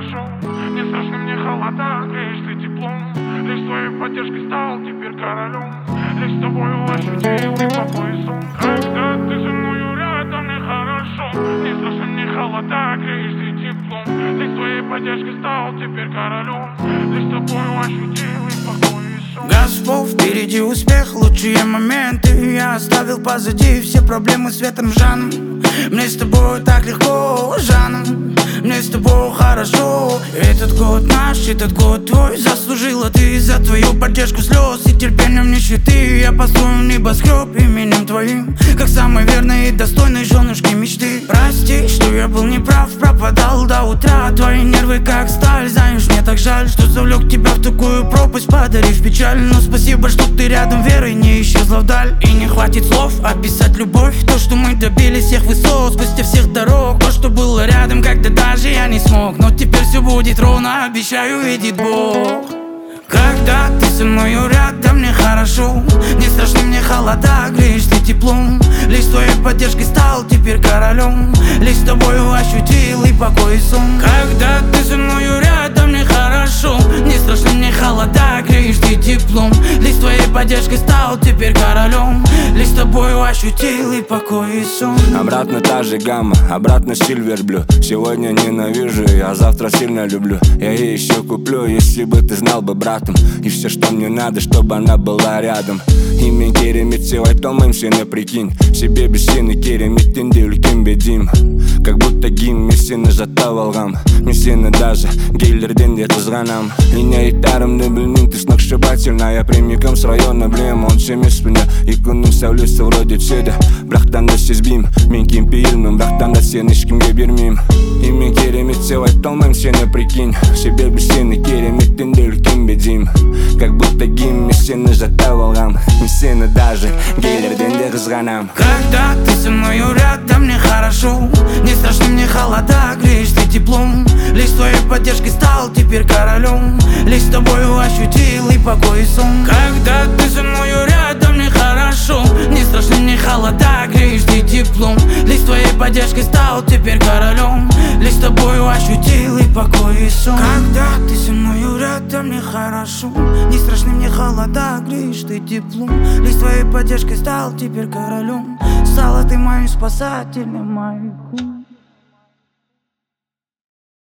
хорошо. Не страшны мне холода, греешь ты теплом. Лишь твоей поддержкой стал теперь королем. Лишь с тобою ощутил и покой и сон. Когда ты со мною рядом, мне хорошо. Не страшны мне холода, греешь ты теплом. Лишь твоей поддержкой стал теперь королем. Лишь с тобою ощутил и покой и сон. Господь, впереди успех, лучшие моменты. Я оставил позади все проблемы с ветром Жаном. Мне с тобой так легко, Жаном. Мне с тобой хорошо. Этот год наш, этот год твой. Заслужила ты за твою поддержку слез и терпением нищеты. Я построю небоскреб именем твоим, как самой верной и достойной женушки мечты. Прости, что я был неправ, пропадал до утра. Твои нервы как сталь, знаешь, мне так жаль, что завлек тебя в такую пропасть, подарив печаль. Но спасибо, что ты рядом, верой не исчезла вдаль. И не хватит слов описать любовь, то, что мы добились всех высот, спустя всех дорог. То, что было рядом, когда даже я не смог. Но теперь все будет ровно, обещаю, видит Бог. Когда ты со мною рядом, мне хорошо. Не страшны мне холода, греешь ты теплом. Лишь твоей поддержкой стал теперь королем. Лишь с тобою ощутил и покой и сон. Когда ты со мною рядом, мне хорошо. Не страшны мне холода, греешь ты теплом. Лишь твоей поддержкой стал теперь королем. Лишь с тобою ощутил и покой и сон. Обратно та же гамма, обратно Silver Blue. Сегодня ненавижу, а завтра сильно люблю. Я ей еще куплю, если бы ты знал бы братом. И все, что мне надо, чтобы она была рядом. Имен керемет севайтом сені прикинь. Себе без сені кереметтен де үлкен бедим. Как будто гимн, мен сені жаттап алғам. Мен сені даже гейлерден де қызғанам. Меня айтарымды білмеймін, ты сногсшибательная. Прямиком с района білем, онша емеспін я. И күннің сәулесі вроде түседі, бірақтан да сезбеймін. Мен кемпейілмін, бірақтан да сені ешкімге бермеймін. Имен керемет севайтом сені прикинь. Себе без сені кереметтен де үлкен бедим. Как будто гимн, мен сені жаттап алғам. Мен сені даже гейлерден де қызғанам. Когда ты со мною рядом, мне хорошо. Не страшны мне холода, греешь ты теплом. Лишь твоей поддержкой стал теперь королем. Лишь с тобою ощутил и покой и сон. Когда ты со мною рядом, мне хорошо. Не страшны мне холода, греешь ты теплом. Лишь твоей поддержкой стал теперь королем. Лишь с тобою ощутил и покой и сон. Когда ты со мною рядом, мне хорошо. Не страшны мне холода, греешь ты теплом. Лишь твоей поддержкой стал теперь королем. Стала ты моим спасателем, маяку.